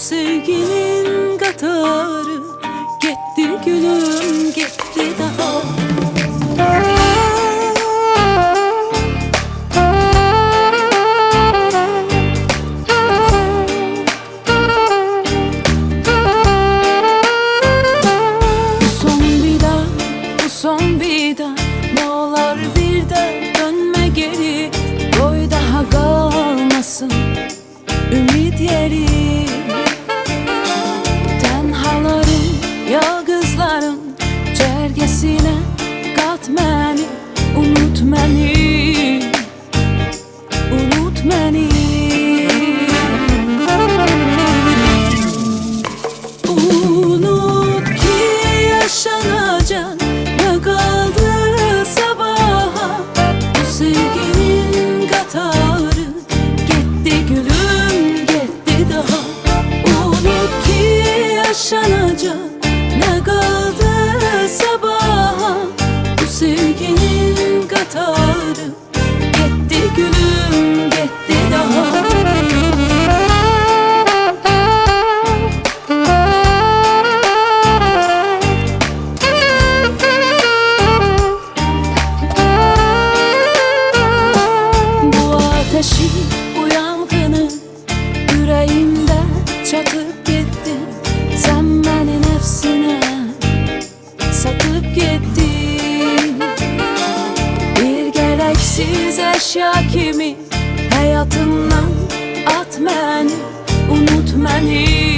sevginin qatarı getdi gülüm, getdi daha. Son bir daha, ne olar bir de dönme geri. Koy daha kalmasın ümit yeri. Tenhaların, yalgızların cergesine kat məni, unut məni, unut məni. Unut ki yaşanacak, ne kaldı sabaha. Bu sevginin qatarı getdi gülüm, getdi daha. Unut ki yaşanacak, ne kaldı sabaha. Bu sevginin qatarı getdi gülüm, getdi daha. Bu yangını yüreğimde çatıp gittin. Sen beni nefsine satıp gittin. Bir gereksiz eşya kimi hayatımdan at beni, unut beni.